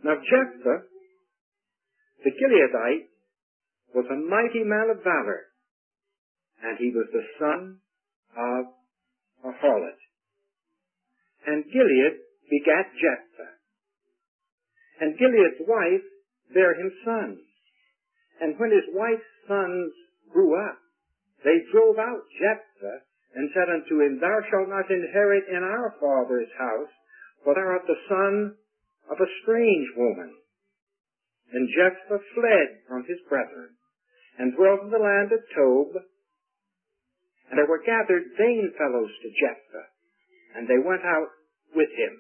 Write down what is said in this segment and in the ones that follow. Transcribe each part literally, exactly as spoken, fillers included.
Now Jephthah, the Gileadite, was a mighty man of valor, and he was the son of a harlot. And Gilead begat Jephthah. And Gilead's wife bare him sons. And when his wife's sons grew up, they drove out Jephthah, and said unto him, Thou shalt not inherit in our father's house, for thou art the son of a strange woman. And Jephthah fled from his brethren, and dwelt in the land of Tob. And there were gathered vain fellows to Jephthah, and they went out with him.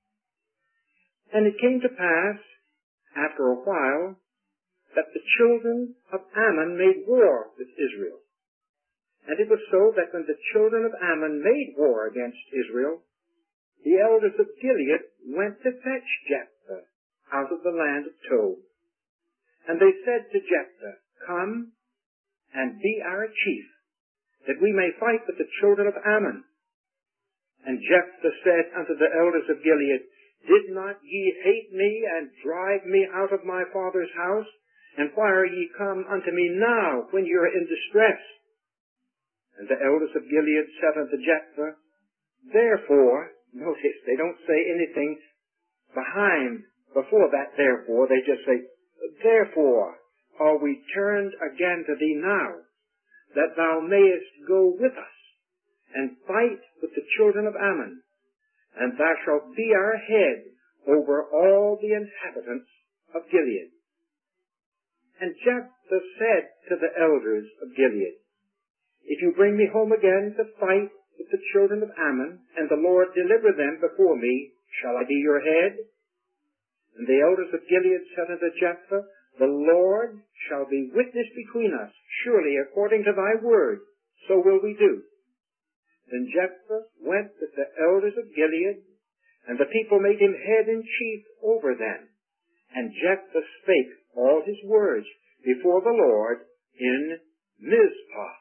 And it came to pass, after a while, that the children of Ammon made war with Israel. And it was so that when the children of Ammon made war against Israel, the elders of Gilead went to fetch Jephthah out of the land of Tob. And they said to Jephthah, Come and be our chief, that we may fight with the children of Ammon. And Jephthah said unto the elders of Gilead, Did not ye hate me and drive me out of my father's house? And why are ye come unto me now when ye are in distress? And the elders of Gilead said unto Jephthah, Therefore, notice, they don't say anything behind, before that therefore, they just say, Therefore are we turned again to thee now, that thou mayest go with us, and fight with the children of Ammon, and thou shalt be our head over all the inhabitants of Gilead. And Jephthah said to the elders of Gilead, If you bring me home again to fight with the children of Ammon, and the Lord deliver them before me, shall I be your head? And the elders of Gilead said unto Jephthah, The Lord shall be witness between us. Surely, according to thy word, so will we do. Then Jephthah went with the elders of Gilead, and the people made him head and chief over them. And Jephthah spake all his words before the Lord in Mizpah.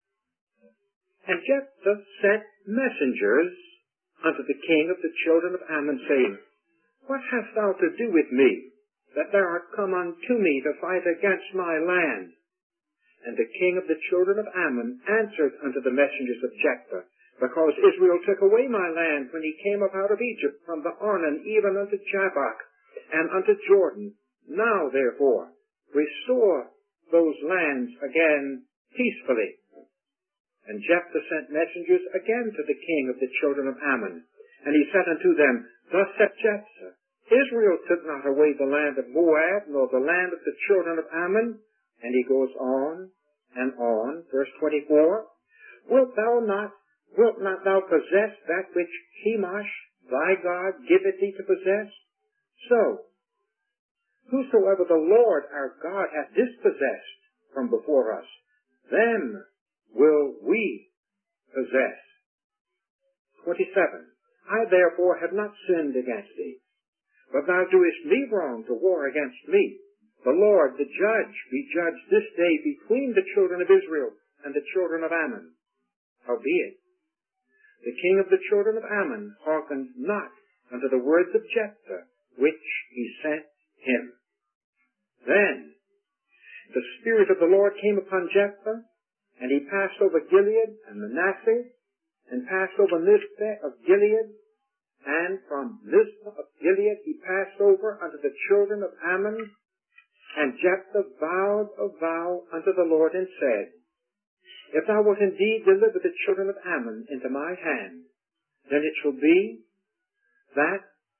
And Jephthah sent messengers unto the king of the children of Ammon, saying, What hast thou to do with me, that thou art come unto me to fight against my land? And the king of the children of Ammon answered unto the messengers of Jephthah, Because Israel took away my land when he came up out of Egypt from the Arnon even unto Jabbok and unto Jordan. Now, therefore, restore those lands again peacefully. And Jephthah sent messengers again to the king of the children of Ammon. And he said unto them, Thus said Jephthah, Israel took not away the land of Moab, nor the land of the children of Ammon. And he goes on and on. Verse twenty-four, Wilt thou not, wilt not thou possess that which Chemosh, thy God, giveth thee to possess? So, whosoever the Lord our God hath dispossessed from before us, them will we possess. twenty-seven, I therefore have not sinned against thee, but thou doest me wrong to war against me. The Lord, the judge, be judged this day between the children of Israel and the children of Ammon. Howbeit, the king of the children of Ammon hearkened not unto the words of Jephthah, which he sent him. Then the Spirit of the Lord came upon Jephthah, and he passed over Gilead and Manasseh, and passed over Mizpeh of Gilead, and from Mizpeh of Gilead he passed over unto the children of Ammon. And Jephthah vowed a vow unto the Lord, and said, If thou wilt indeed deliver the children of Ammon into my hand, then it shall be that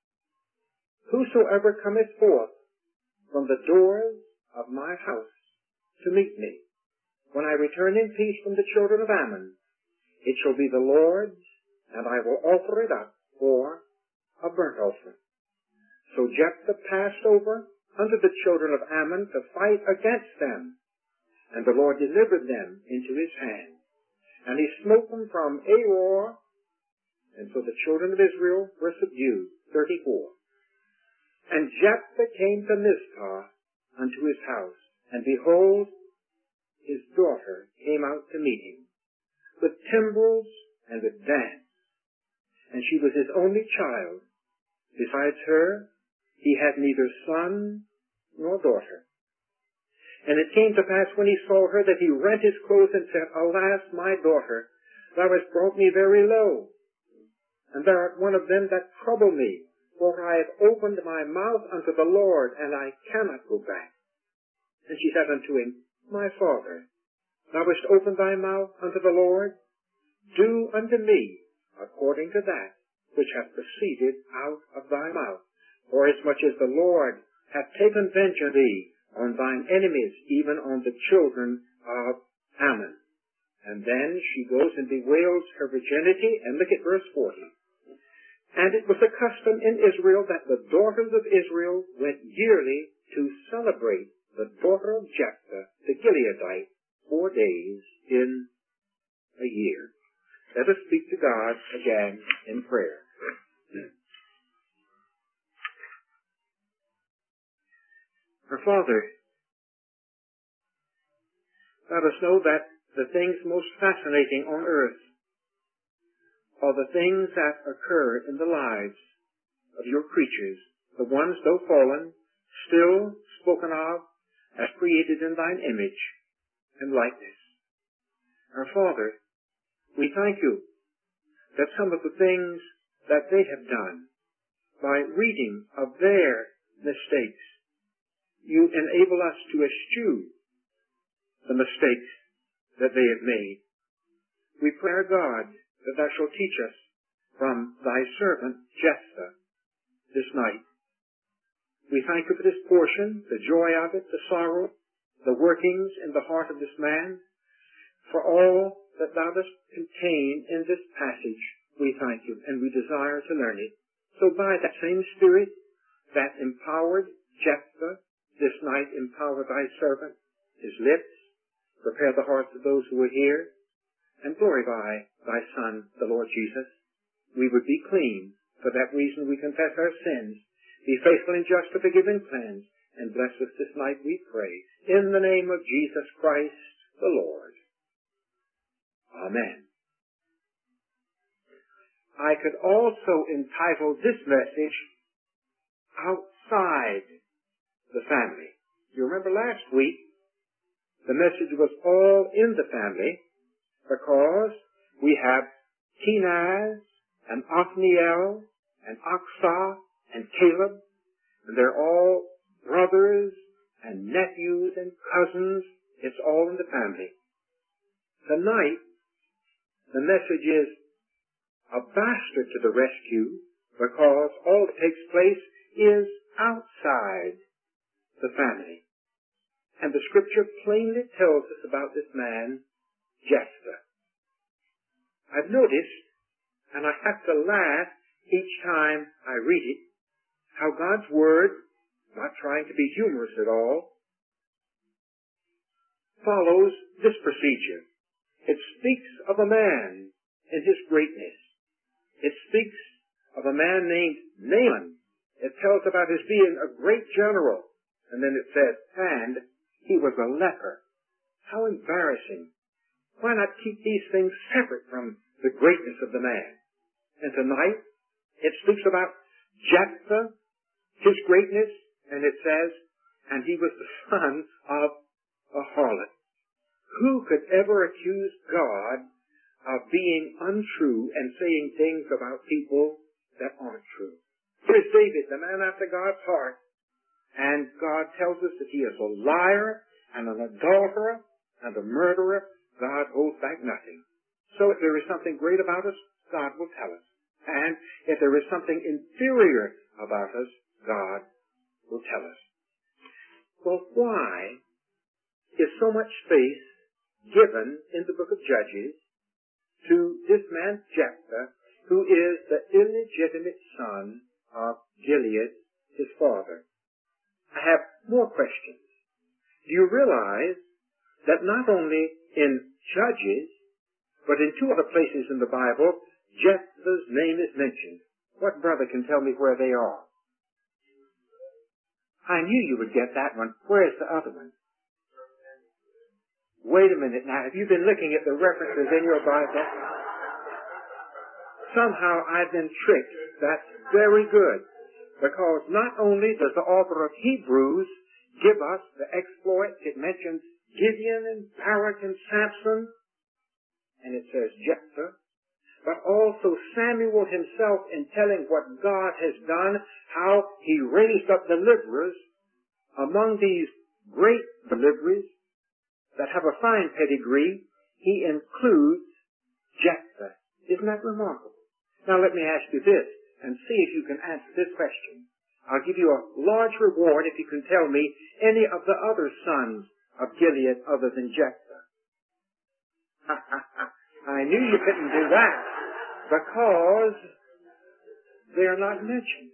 whosoever cometh forth from the doors of my house to meet me, when I return in peace from the children of Ammon, it shall be the Lord's, and I will offer it up for a burnt offering. So Jephthah passed over unto the children of Ammon to fight against them, and the Lord delivered them into his hand. And he smote them from Aroer, and so the children of Israel were subdued. thirty-four. And Jephthah came to Mizpah unto his house, and behold, his daughter came out to meet him, with timbrels and with dance. And she was his only child. Besides her, he had had neither son nor daughter. And it came to pass when he saw her that he rent his clothes and said, Alas, my daughter, thou hast brought me very low, and thou art one of them that trouble me, for I have opened my mouth unto the Lord, and I cannot go back. And she said unto him, My father, thou hast opened thy mouth unto the Lord, do unto me according to that which hath proceeded out of thy mouth. For as much as the Lord hath taken vengeance on thee, on thine enemies, even on the children of Ammon. And then she goes and bewails her virginity, and look at verse forty. And it was a custom in Israel that the daughters of Israel went yearly to celebrate the daughter of Jephthah, the Gileadite, four days in a year. Let us speak to God again in prayer. Our Father, let us know that the things most fascinating on earth are the things that occur in the lives of your creatures, the ones, though fallen, still spoken of as created in thine image and likeness. Our Father, we thank you that some of the things that they have done, by reading of their mistakes, you enable us to eschew the mistakes that they have made. We pray, God, that thou shalt teach us from thy servant Jephthah this night. We thank you for this portion, the joy of it, the sorrow, the workings in the heart of this man. For all that thou dost contain in this passage, we thank you, and we desire to learn it. So by that same Spirit that empowered Jephthah, this night empower thy servant, his lips, prepare the hearts of those who are here, and glorify thy Son, the Lord Jesus. We would be clean. For that reason we confess our sins. Be faithful and just to forgive and cleanse, and bless us this night, we pray. In the name of Jesus Christ, the Lord. Amen. I could also entitle this message, Outside the Family. You remember last week, the message was all in the family, because we have Kenaz and Othniel and Achsah and Caleb, and they're all brothers and nephews and cousins. It's all in the family. Tonight, the message is a bastard to the rescue, because all that takes place is outside the family. And the Scripture plainly tells us about this man, Jephthah. I've noticed, and I have to laugh each time I read it, how God's Word, not trying to be humorous at all, follows this procedure. It speaks of a man in his greatness. It speaks of a man named Naaman. It tells about his being a great general. And then it says, and he was a leper. How embarrassing. Why not keep these things separate from the greatness of the man? And tonight, it speaks about Jephthah, his greatness, and it says, and he was the son of a harlot. Who could ever accuse God of being untrue and saying things about people that aren't true? Here's David, the man after God's heart, and God tells us that he is a liar and an adulterer and a murderer. God holds back nothing. So if there is something great about us, God will tell us. And if there is something inferior about us, God will tell us. Well, why is so much space given in the book of Judges to this man Jephthah, who is the illegitimate son of Gilead, his father? I have more questions. Do you realize that not only in Judges, but in two other places in the Bible, Jephthah's name is mentioned? What brother can tell me where they are? I knew you would get that one. Where is the other one? Wait a minute now. Have you been looking at the references in your Bible? Somehow I've been tricked. That's very good. Because not only does the author of Hebrews give us the exploits, it mentions Gideon and Barak and Samson, and it says Jephthah, but also Samuel himself in telling what God has done, how he raised up deliverers. Among these great deliverers that have a fine pedigree, he includes Jephthah. Isn't that remarkable? Now let me ask you this, and see if you can answer this question. I'll give you a large reward if you can tell me any of the other sons of Gilead other than Jephthah. I knew you couldn't do that, because they're not mentioned.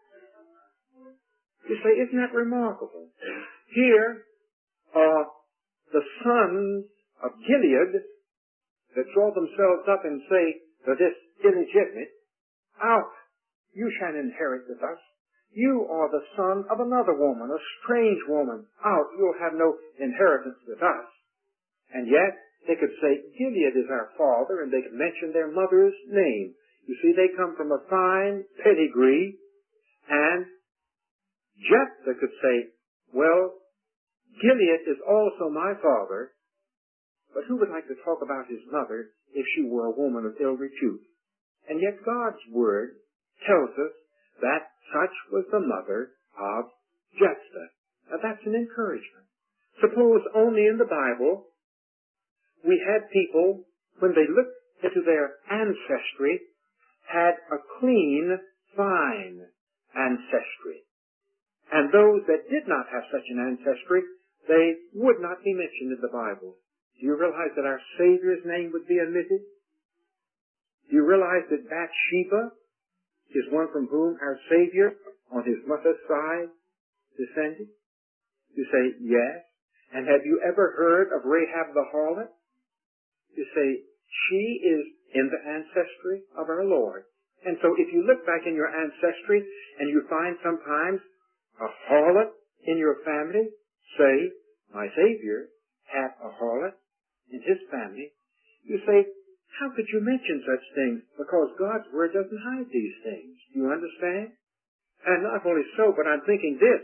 You say, isn't that remarkable? Here are the sons of Gilead that draw themselves up and say to this illegitimate, out, you shan't inherit with us. You are the son of another woman, a strange woman. Out, you'll have no inheritance with us. And yet, they could say, Gilead is our father, and they could mention their mother's name. You see, they come from a fine pedigree, and Jephthah could say, well, Gilead is also my father, but who would like to talk about his mother if she were a woman of ill repute? And yet God's word tells us that such was the mother of Jephthah. Now that's an encouragement. Suppose only in the Bible we had people, when they looked into their ancestry, had a clean, fine ancestry. And those that did not have such an ancestry, they would not be mentioned in the Bible. Do you realize that our Savior's name would be omitted? Do you realize that Bathsheba is one from whom our Savior, on his mother's side, descended? You say, yes. And have you ever heard of Rahab the harlot? You say, she is in the ancestry of our Lord. And so if you look back in your ancestry and you find sometimes a harlot in your family, say, my Savior had a harlot in his family. You say, how could you mention such things? Because God's Word doesn't hide these things. Do you understand? And not only so, but I'm thinking this.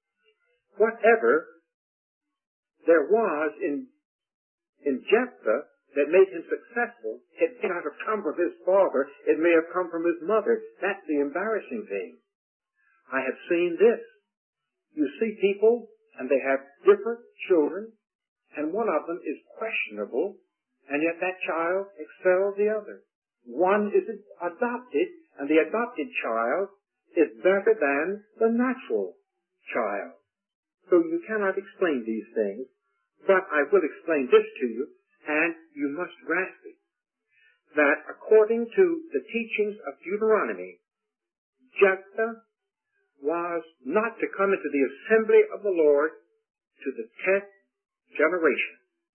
Whatever there was in, in Jephthah that made him successful, it may not have come from his father. It may have come from his mother. That's the embarrassing thing. I have seen this. You see people, and they have different children, and one of them is questionable, and yet that child excels the other. One is adopted, and the adopted child is better than the natural child. So you cannot explain these things, but I will explain this to you, and you must grasp it. That according to the teachings of Deuteronomy, Jephthah was not to come into the assembly of the Lord to the tenth generation.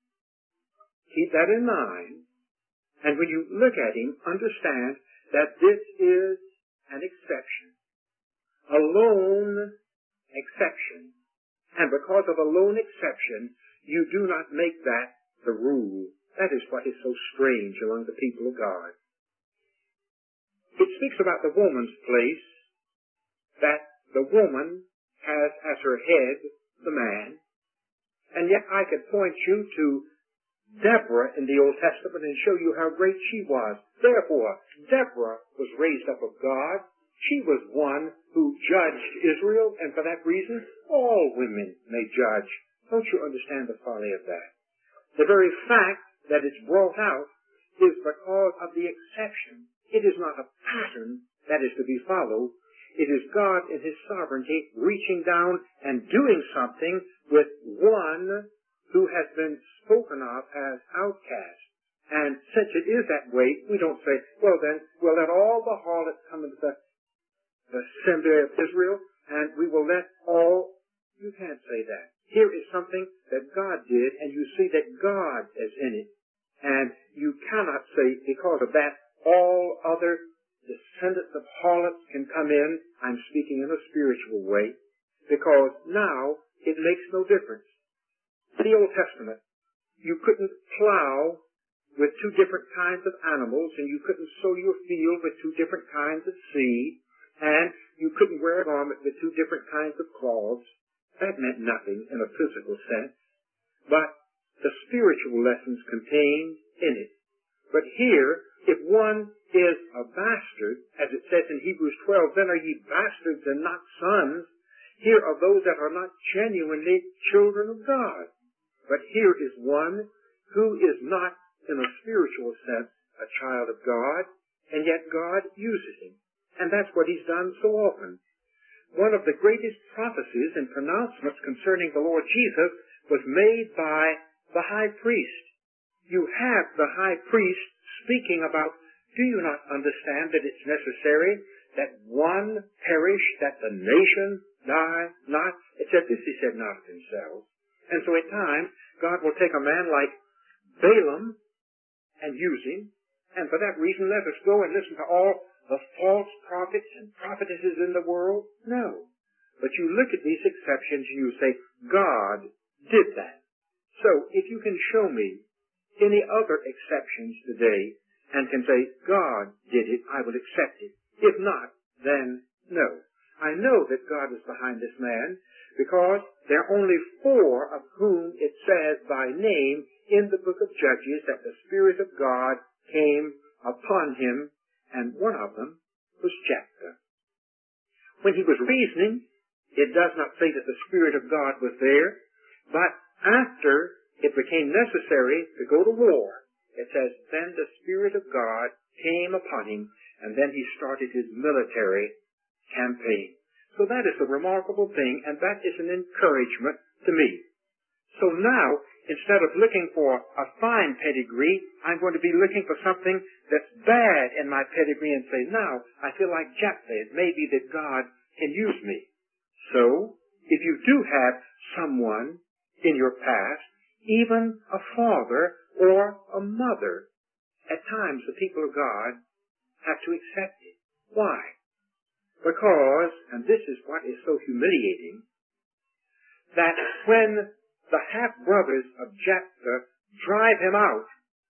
Keep that in mind, and when you look at him, understand that this is an exception. A lone exception. And because of a lone exception, you do not make that the rule. That is what is so strange among the people of God. It speaks about the woman's place, that the woman has as her head the man, and yet I could point you to Deborah in the Old Testament and show you how great she was. Therefore, Deborah was raised up of God. She was one who judged Israel, and for that reason, all women may judge. Don't you understand the folly of that? The very fact that it's brought out is because of the exception. It is not a pattern that is to be followed. It is God in his sovereignty reaching down and doing something with one who has been spoken of as outcast. And since it is that way, we don't say, well then, we'll let all the harlots come into the, the assembly of Israel, and we will let all... You can't say that. Here is something that God did, and you see that God is in it. And you cannot say, because of that, all other descendants of harlots can come in. I'm speaking in a spiritual way, because now it makes no difference. In the Old Testament, you couldn't plow with two different kinds of animals, and you couldn't sow your field with two different kinds of seed. and you couldn't wear a garment with two different kinds of cloths. That meant nothing in a physical sense, but the spiritual lessons contained in it. But here, if one is a bastard, as it says in Hebrews twelve, then are ye bastards and not sons. Here are those that are not genuinely children of God. But here is one who is not, in a spiritual sense, a child of God, and yet God uses him. And that's what he's done so often. One of the greatest prophecies and pronouncements concerning the Lord Jesus was made by the high priest. You have the high priest speaking about, do you not understand that it's necessary that one perish, that the nation die not? It said this, he said, not of themselves. And so at times, God will take a man like Balaam and use him, and for that reason let us go and listen to all the false prophets and prophetesses in the world? No. But you look at these exceptions and you say, God did that. So if you can show me any other exceptions today and can say, God did it, I will accept it. If not, then no. I know that God is behind this man because there are only four of whom it says by name in the book of Judges that the Spirit of God came upon him, and one of them was Jephthah. When he was reasoning, it does not say that the Spirit of God was there, but after it became necessary to go to war, it says, then the Spirit of God came upon him, and then he started his military campaign. So that is a remarkable thing, and that is an encouragement to me. So now, instead of looking for a fine pedigree, I'm going to be looking for something that's bad in my pedigree and say, now, I feel like Jephthah. It may be that God can use me. So, if you do have someone in your past, even a father or a mother, at times the people of God have to accept it. Why? Because, and this is what is so humiliating, that when the half-brothers of Jephthah drive him out,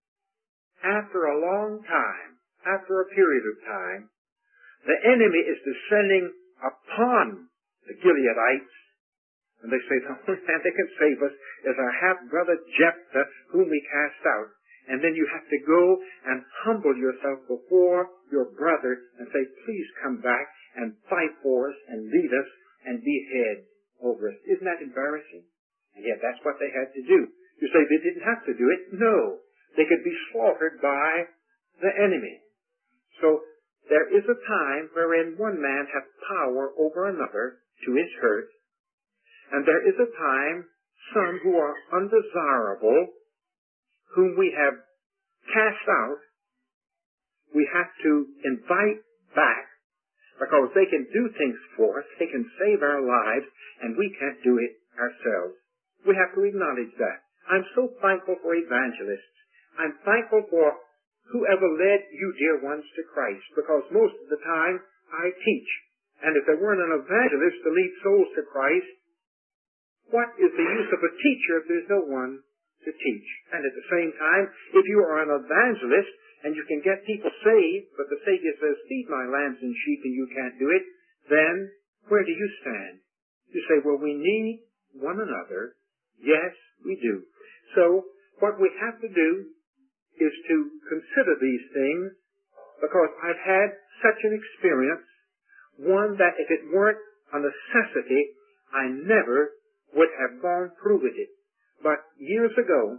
after a long time, after a period of time, the enemy is descending upon the Gileadites, and they say, the only man that can save us is our half-brother Jephthah, whom we cast out. And then you have to go and humble yourself before your brother and say, please come back and fight for us and lead us and be head over us. Isn't that embarrassing? And yet that's what they had to do. You say they didn't have to do it? No. They could be slaughtered by the enemy. So there is a time wherein one man hath power over another to his hurt, and there is a time some who are undesirable, whom we have cast out, we have to invite back because they can do things for us, they can save our lives, and we can't do it ourselves. We have to acknowledge that. I'm so thankful for evangelists. I'm thankful for whoever led you dear ones to Christ, because most of the time I teach. And if there weren't an evangelist to lead souls to Christ, what is the use of a teacher if there's no one to teach? And at the same time, if you are an evangelist and you can get people saved, but the Savior says, feed my lambs and sheep, and you can't do it, then where do you stand? You say, well, we need one another. Yes, we do. So what we have to do is to consider these things, because I've had such an experience, one that if it weren't a necessity, I never would have gone through with it. But years ago,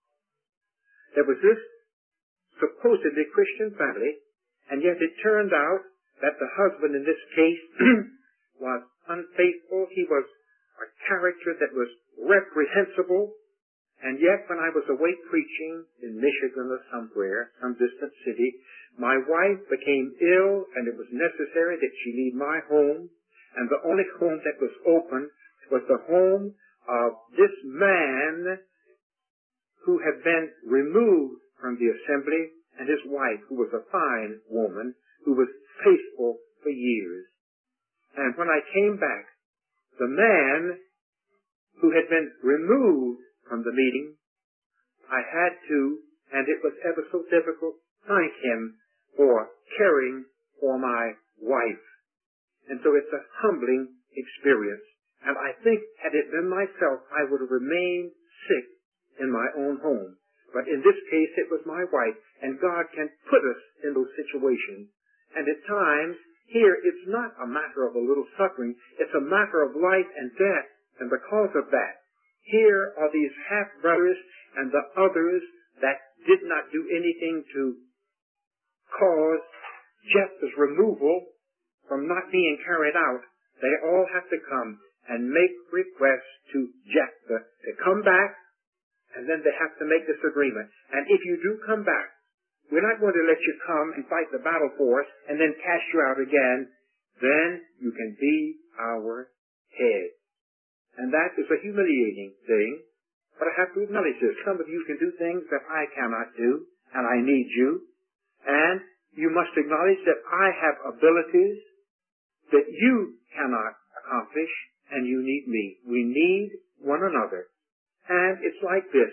there was this supposedly Christian family, and yet it turned out that the husband in this case was unfaithful. He was a character that was reprehensible. And yet when I was away preaching in Michigan or somewhere, some distant city, my wife became ill, and it was necessary that she leave my home. And the only home that was open was the home of this man who had been removed from the assembly, and his wife, who was a fine woman, who was faithful for years. And when I came back, the man who had been removed from the meeting, I had to, and it was ever so difficult, thank him for caring for my wife. And so it's a humbling experience. And I think had it been myself, I would have remained sick in my own home. But in this case, it was my wife, and God can put us in those situations. And at times, here, it's not a matter of a little suffering. It's a matter of life and death. And because of that, here are these half-brothers and the others that did not do anything to cause Jephthah's removal from not being carried out. They all have to come and make requests to Jephthah to come back, and then they have to make this agreement. And if you do come back, we're not going to let you come and fight the battle for us and then cast you out again. Then you can be our head. And that is a humiliating thing. But I have to acknowledge this. Some of you can do things that I cannot do, and I need you. And you must acknowledge that I have abilities that you cannot accomplish, and you need me. We need one another. And it's like this.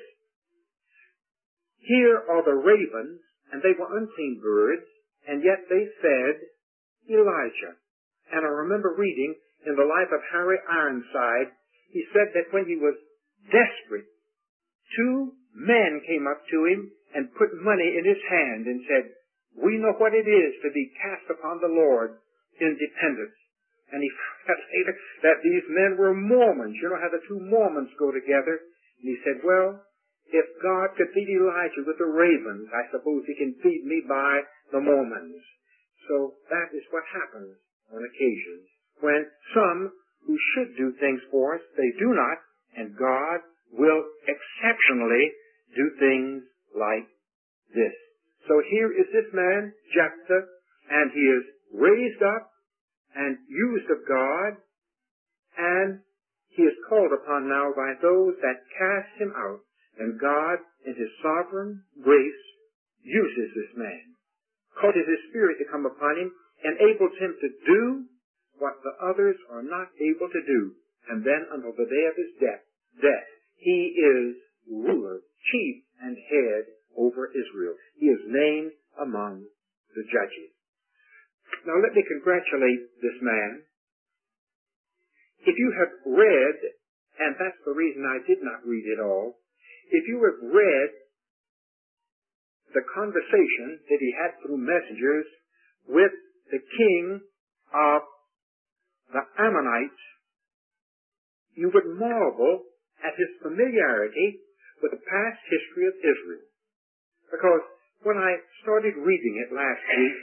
Here are the ravens, and they were unclean birds, and yet they fed Elijah. And I remember reading in the life of Harry Ironside, he said that when he was desperate, two men came up to him and put money in his hand and said, "We know what it is to be cast upon the Lord in dependence." And he found later that these men were Mormons. You know how the two Mormons go together? And he said, well, if God could feed Elijah with the ravens, I suppose he can feed me by the Mormons. So that is what happens on occasions. When some who should do things for us, they do not, and God will exceptionally do things like this. So here is this man, Jephthah, and he is raised up and used of God, and he is called upon now by those that cast him out, and God, in his sovereign grace, uses this man, causes his spirit to come upon him, enables him to do what the others are not able to do, and then until the day of his death, death, he is ruler, chief, and head over Israel. He is named among the judges. Now let me congratulate this man. If you have read, and that's the reason I did not read it all, if you have read the conversation that he had through messengers with the king of the Ammonites, you would marvel at his familiarity with the past history of Israel. Because when I started reading it last week,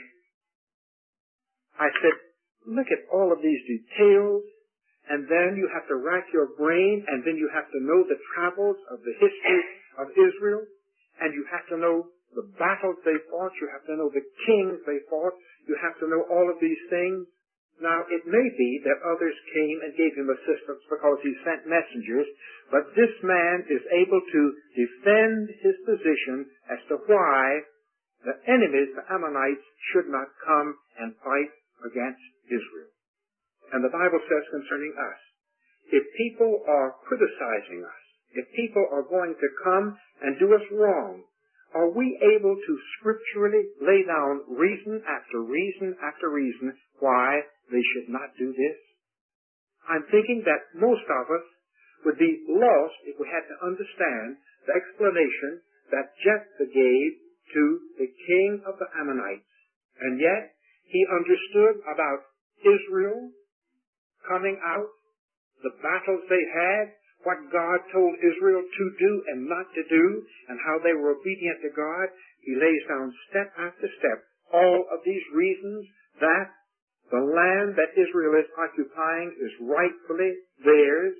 I said, look at all of these details, and then you have to rack your brain, and then you have to know the travels of the history of Israel, and you have to know the battles they fought, you have to know the kings they fought, you have to know all of these things. Now, it may be that others came and gave him assistance because he sent messengers, but this man is able to defend his position as to why the enemies, the Ammonites, should not come and fight against Israel. And the Bible says concerning us, if people are criticizing us, if people are going to come and do us wrong, are we able to scripturally lay down reason after reason after reason why they should not do this? I'm thinking that most of us would be lost if we had to understand the explanation that Jephthah gave to the king of the Ammonites. And yet, he understood about Israel coming out, the battles they had, what God told Israel to do and not to do, and how they were obedient to God. He lays down step after step all of these reasons that the land that Israel is occupying is rightfully theirs.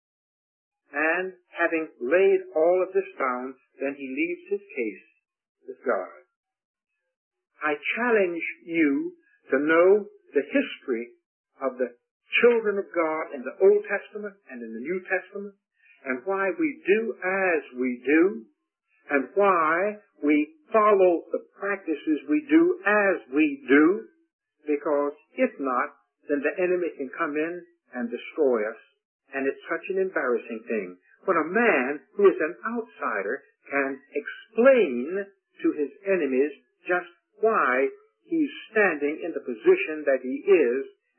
And having laid all of this down, then he leaves his case with God. I challenge you to know the history of the children of God in the Old Testament and in the New Testament, and why we do as we do, and why we follow the practices we do as we do, because if not, then the enemy can come in and destroy us, and it's such an embarrassing thing when a man who is an outsider can explain to his enemies just why he's standing in the position that he is,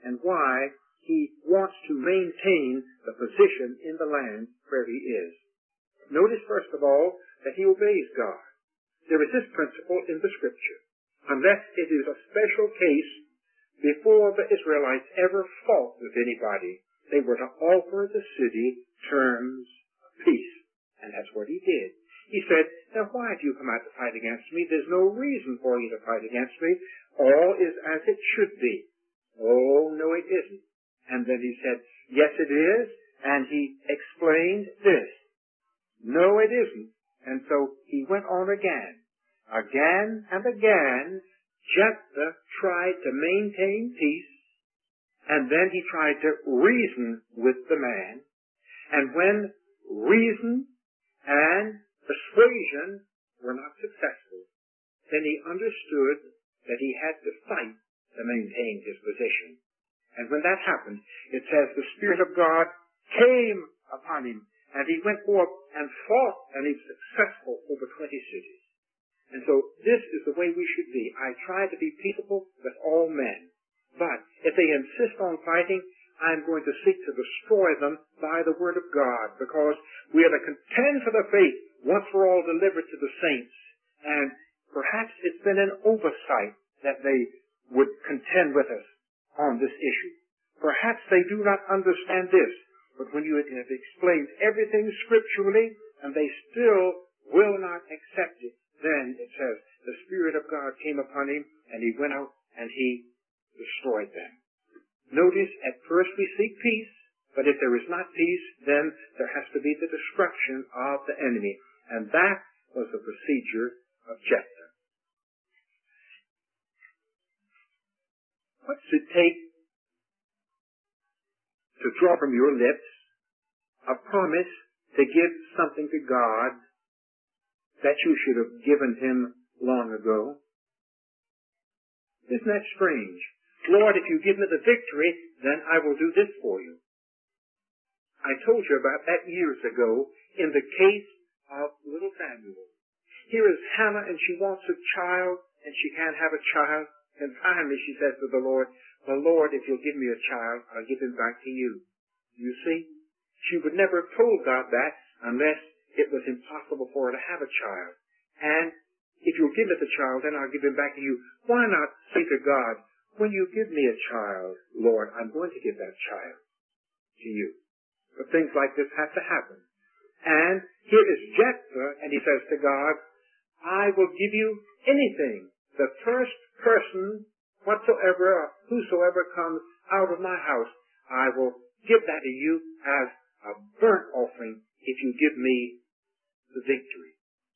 and why he wants to maintain the position in the land where he is. Notice, first of all, that he obeys God. There is this principle in the Scripture. Unless it is a special case, before the Israelites ever fought with anybody, they were to offer the city terms of peace. And that's what he did. He said, now why do you come out to fight against me? There's no reason for you to fight against me. All is as it should be. Oh, no, it isn't. And then he said, yes, it is. And he explained this. No, it isn't. And so he went on again. Again and again, Jephthah tried to maintain peace, and then he tried to reason with the man. And when reason and persuasion were not successful, then he understood that he had to fight to maintain his position. And when that happened, it says the Spirit of God came upon him, and he went forth and fought, and he was successful over twenty cities. And so this is the way we should be. I try to be peaceable with all men. But if they insist on fighting, I'm going to seek to destroy them by the word of God, because we are to contend for the faith once for all delivered to the saints. And perhaps it's been an oversight that they would contend with us on this issue. Perhaps they do not understand this, but when you have explained everything scripturally and they still will not accept it, then it says the Spirit of God came upon him and he went out and he destroyed them. Notice, at first we seek peace, but if there is not peace, then there has to be the destruction of the enemy. And that was the procedure of Jephthah. What does it take to draw from your lips a promise to give something to God that you should have given him long ago? Isn't that strange? Lord, if you give me the victory, then I will do this for you. I told you about that years ago in the case of little Samuel. Here is Hannah, and she wants a child, and she can't have a child. And finally she says to the Lord, well, Lord, if you'll give me a child, I'll give him back to you. You see? She would never have told God that unless it was impossible for her to have a child. And if you'll give me the child, then I'll give him back to you. Why not say to God, when you give me a child, Lord, I'm going to give that child to you. But things like this have to happen. And here is Jephthah, and he says to God, I will give you anything. The first person, whatsoever, whosoever comes out of my house, I will give that to you as a burnt offering if you give me the victory.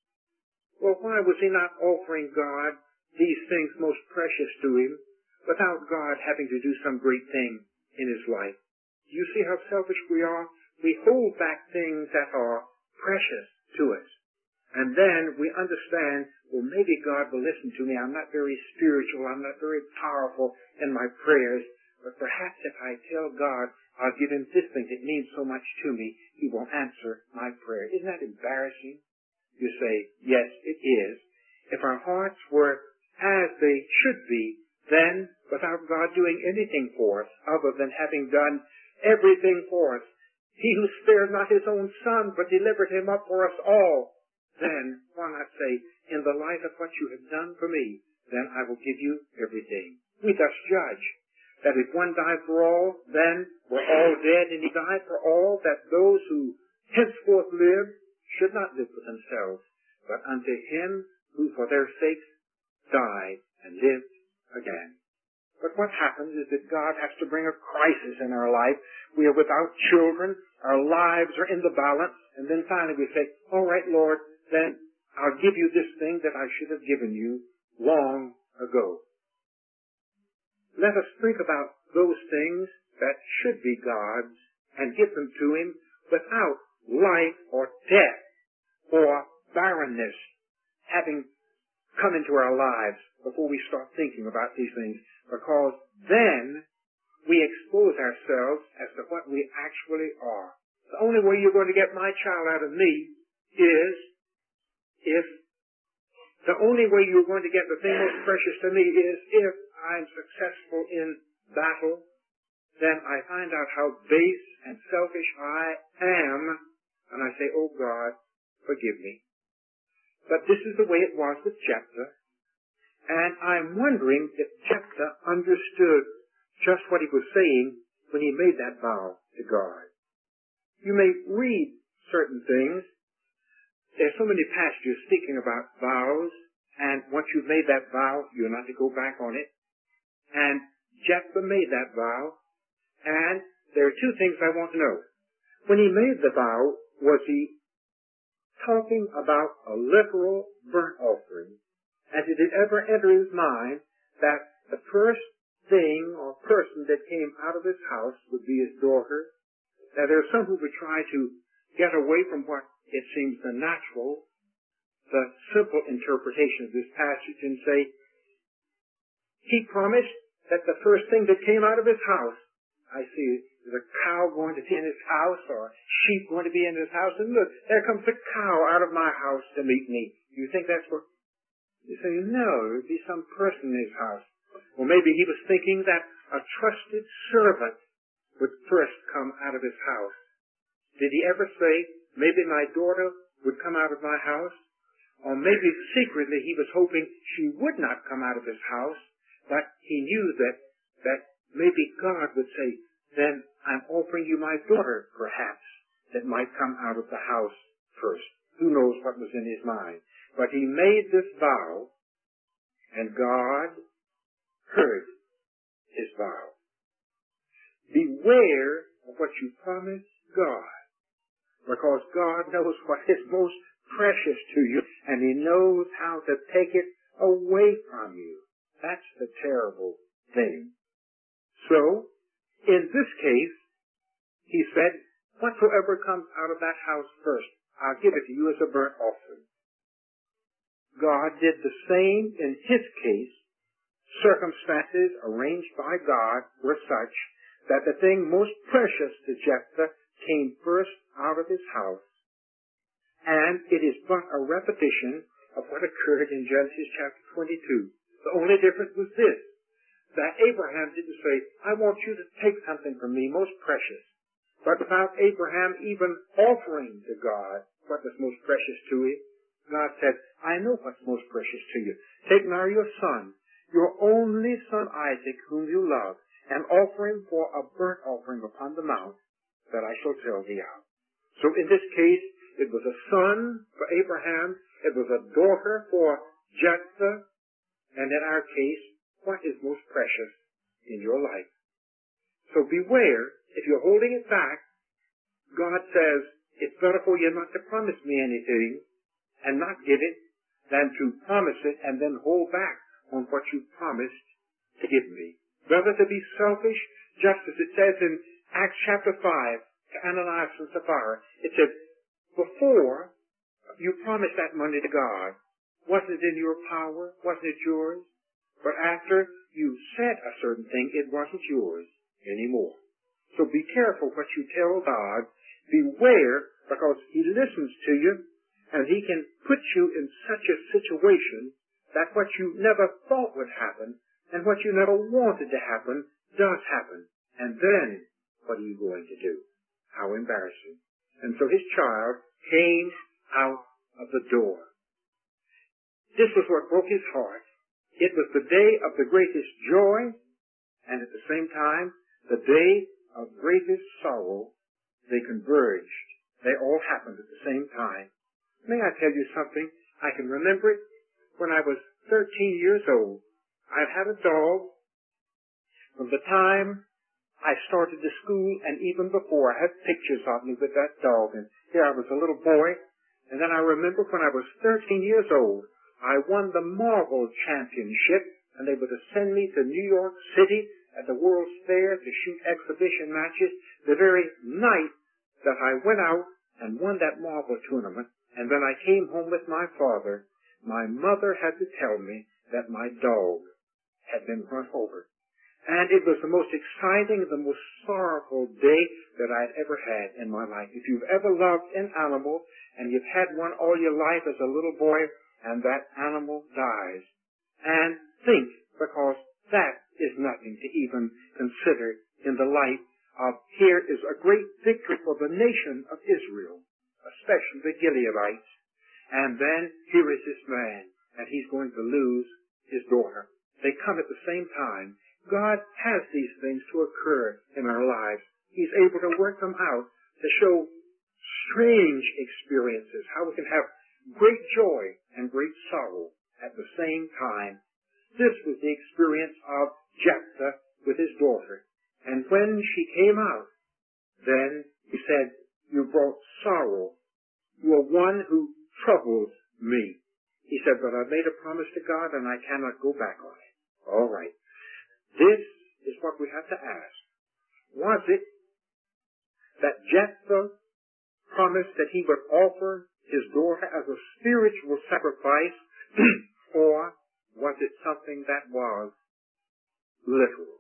Well, why was he not offering God these things most precious to him without God having to do some great thing in his life? You see how selfish we are? We hold back things that are precious to us. And then we understand, well, maybe God will listen to me. I'm not very spiritual. I'm not very powerful in my prayers. But perhaps if I tell God I'll give him this thing that means so much to me, he won't answer my prayer. Isn't that embarrassing? You say, yes, it is. If our hearts were as they should be, then without God doing anything for us other than having done everything for us, he who spared not his own son but delivered him up for us all, then why not say, in the light of what you have done for me, then I will give you everything. We thus judge that if one died for all, then we're all dead, and he died for all, that those who henceforth live should not live for themselves, but unto him who for their sakes died and lived again. But what happens is that God has to bring a crisis in our life. We are without children, our lives are in the balance, and then finally we say, all right, Lord, then I'll give you this thing that I should have given you long ago. Let us think about those things that should be God's and give them to him without life or death or barrenness having come into our lives before we start thinking about these things, because then we expose ourselves as to what we actually are. The only way you're going to get my child out of me is if the only way you're going to get the thing most precious to me is if I'm successful in battle, then I find out how base and selfish I am, and I say, oh God, forgive me. But this is the way it was with Jephthah, and I'm wondering if Jephthah understood just what he was saying when he made that vow to God. You may read certain things. There's so many passages speaking about vows, and once you've made that vow, you're not to go back on it. And Jephthah made that vow, and there are two things I want to know. When he made the vow, was he talking about a literal burnt offering? And did it ever enter his mind that the first thing or person that came out of his house would be his daughter? Now, there are some who would try to get away from what it seems the natural, the simple interpretation of this passage and say, he promised that the first thing that came out of his house, I see there's a cow going to be in his house or sheep going to be in his house, and look, there comes a cow out of my house to meet me. You think that's what? You say, no, it would be some person in his house. Or maybe he was thinking that a trusted servant would first come out of his house. Did he ever say, maybe my daughter would come out of my house? Or maybe secretly he was hoping she would not come out of his house, but he knew that, that maybe God would say, then I'm offering you my daughter, perhaps, that might come out of the house first. Who knows what was in his mind? But he made this vow, and God heard his vow. Beware of what you promise God, because God knows what is most precious to you, and he knows how to take it away from you. That's the terrible thing. So, in this case, he said, whatsoever comes out of that house first, I'll give it to you as a burnt offering. God did the same in his case. Circumstances arranged by God were such that the thing most precious to Jephthah came first out of his house. And it is but a repetition of what occurred in Genesis chapter twenty-two. The only difference was this, that Abraham didn't say, I want you to take something from me most precious. But without Abraham even offering to God what was most precious to him, God said, I know what's most precious to you. Take now your son, your only son Isaac, whom you love, and offer him for a burnt offering upon the mount that I shall tell thee of. So in this case, it was a son for Abraham, it was a daughter for Jephthah, and in our case, what is most precious in your life? So beware, if you're holding it back, God says, it's better for you not to promise me anything and not give it than to promise it and then hold back on what you promised to give me. Rather to be selfish, just as it says in Acts chapter five to Ananias and Sapphira. It said, before you promised that money to God, wasn't it in your power? Wasn't it yours? But after you said a certain thing, it wasn't yours anymore. So be careful what you tell God. Beware, because he listens to you, and he can put you in such a situation that what you never thought would happen and what you never wanted to happen does happen. And then, what are you going to do? How embarrassing. And so his child came out of the door. This was what broke his heart. It was the day of the greatest joy, and at the same time, the day of greatest sorrow. They converged. They all happened at the same time. May I tell you something? I can remember it when I was thirteen years old. I've had a dog from the time I started to school, and even before. I had pictures of me with that dog, and here I was a little boy. And then I remember when I was thirteen years old, I won the Marvel Championship, and they were to send me to New York City at the World's Fair to shoot exhibition matches the very night that I went out and won that Marvel tournament. And when I came home with my father, my mother had to tell me that my dog had been run over. And it was the most exciting, the most sorrowful day that I'd ever had in my life. If you've ever loved an animal and you've had one all your life as a little boy and that animal dies, and think, because that is nothing to even consider in the light of here is a great victory for the nation of Israel, especially the Gileadites. And then here is this man, and he's going to lose his daughter. They come at the same time. God has these things to occur in our lives. He's able to work them out to show strange experiences, how we can have great joy and great sorrow at the same time. This was the experience of Jephthah with his daughter. And when she came out, then he said, you brought sorrow. You are one who troubles me. He said, but I've made a promise to God and I cannot go back on it. All right. This is what we have to ask. Was it that Jephthah promised that he would offer his daughter as a spiritual sacrifice, or was it something that was literal?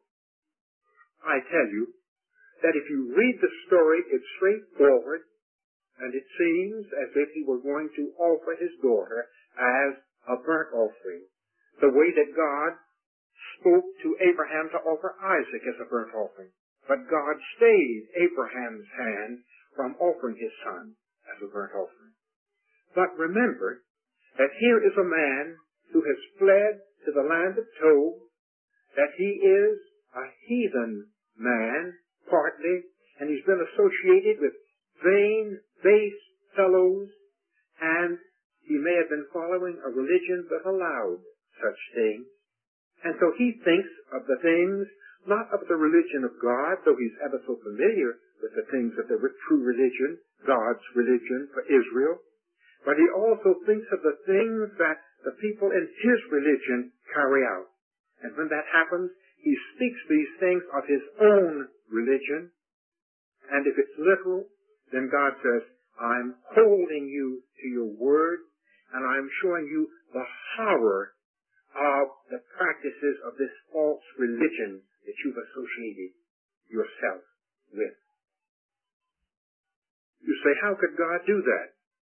I tell you that if you read the story, it's straightforward, and it seems as if he were going to offer his daughter as a burnt offering, the way that God spoke to Abraham to offer Isaac as a burnt offering. But God stayed Abraham's hand from offering his son as a burnt offering. But remember that here is a man who has fled to the land of Tob, that he is a heathen man, partly, and he's been associated with vain, base fellows, and he may have been following a religion that allowed such things. And so he thinks of the things, not of the religion of God, though he's ever so familiar with the things of the true religion, God's religion for Israel, but he also thinks of the things that the people in his religion carry out. And when that happens, he speaks these things of his own religion. And if it's literal, then God says, I'm holding you to your word, and I'm showing you the horror of the practices of this false religion that you've associated yourself with. You say, how could God do that?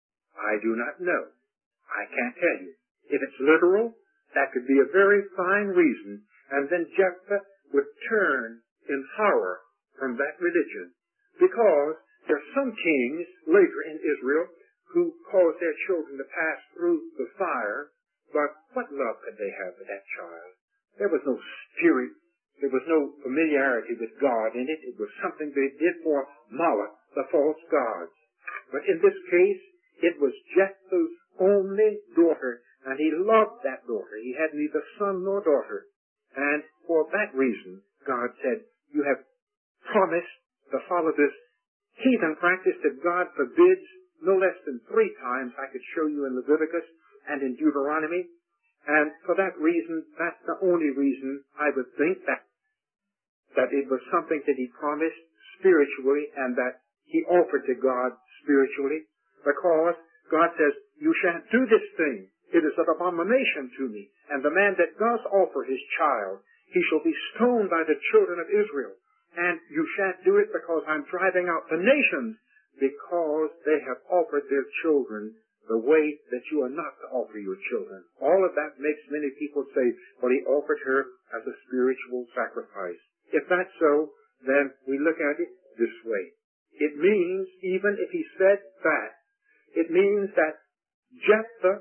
I do not know. I can't tell you. If it's literal, that could be a very fine reason, and then Jephthah would turn in horror from that religion. Because there are some kings later in Israel who caused their children to pass through the fire, but what love could they have for that child? There was no spirit. There was no familiarity with God in it. It was something they did for Moloch, the false gods. But in this case, it was Jephthah's only daughter, and he loved that daughter. He had neither son nor daughter. And for that reason, God said, you have promised to follow this heathen practice that God forbids no less than three times. I could show you in Leviticus and in Deuteronomy. And for that reason, that's the only reason I would think that, that it was something that he promised spiritually and that he offered to God spiritually, because God says, you shan't do this thing. It is an abomination to me. And the man that does offer his child, he shall be stoned by the children of Israel. And you shan't do it because I'm driving out the nations, because they have offered their children the way that you are not to offer your children. All of that makes many people say, well, he offered her as a spiritual sacrifice. If that's so, then we look at it this way. It means, even if he said that, it means that Jephthah,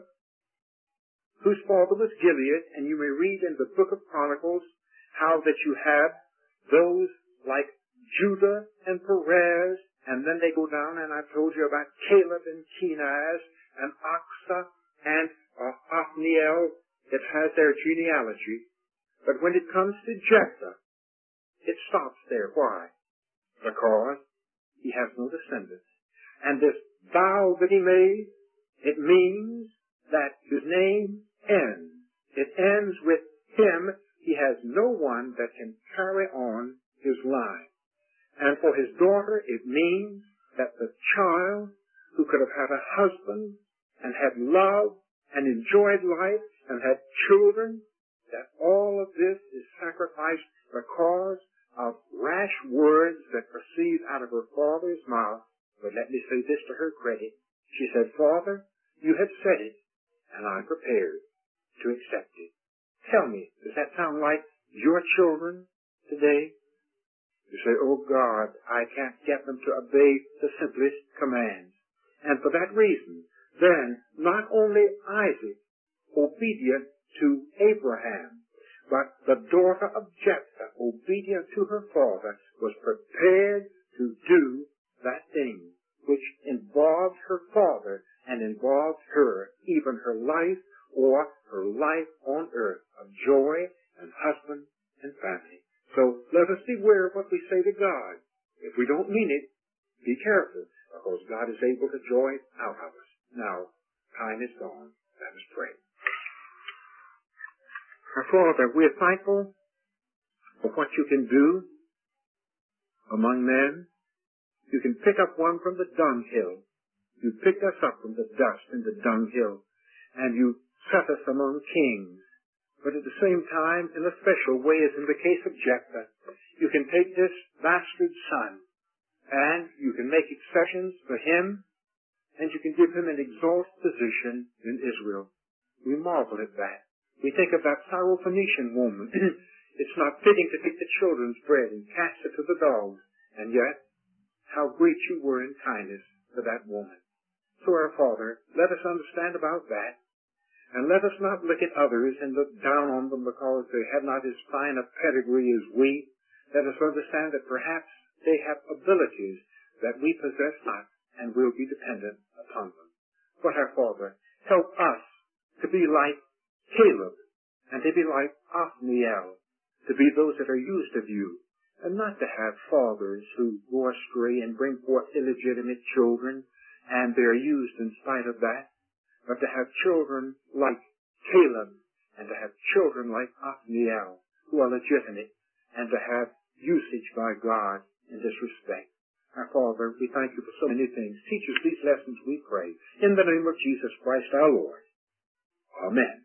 whose father was Gilead, and you may read in the book of Chronicles how that you have those like Judah and Perez, and then they go down, and I've told you about Caleb and Kenaz, and Aksa, and uh, Othniel, that has their genealogy. But when it comes to Jephthah, it stops there. Why? Because he has no descendants. And this vow that he made, it means that his name ends. It ends with him. He has no one that can carry on his line. And for his daughter, it means that the child who could have had a husband and had love and enjoyed life and had children, that all of this is sacrificed because of rash words that proceed out of her father's mouth. But let me say this to her credit. She said, Father, you have said it, and I'm prepared to accept it. Tell me, does that sound like your children today? You say, oh God, I can't get them to obey the simplest commands. And for that reason, then, not only Isaac, obedient to Abraham, but the daughter of Jephthah, obedient to her father, was prepared to do that thing which involved her father and involved her, even her life or her life on earth of joy and husband and family. So let us beware of what we say to God. If we don't mean it, be careful, because God is able to draw it out of us. Now, time is gone. Let us pray. Our Father, we are thankful for what you can do among men. You can pick up one from the dunghill. You picked us up from the dust and the dunghill, and you set us among kings. But at the same time, in a special way, as in the case of Jephthah, you can take this bastard son, and you can make exceptions for him, and you can give him an exalted position in Israel. We marvel at that. We think of that Syrophoenician woman. It's not fitting to take the children's bread and cast it to the dogs, and yet, how great you were in kindness for that woman. So, our Father, let us understand about that, and let us not look at others and look down on them because they have not as fine a pedigree as we. Let us understand that perhaps they have abilities that we possess not and will be dependent upon them. But, our Father, help us to be like Caleb and to be like Othniel, to be those that are used of you, and not to have fathers who go astray and bring forth illegitimate children, and they are used in spite of that, but to have children like Caleb, and to have children like Othniel, who are legitimate, and to have usage by God in this respect. Our Father, we thank you for so many things. Teach us these lessons, we pray, in the name of Jesus Christ our Lord. Amen.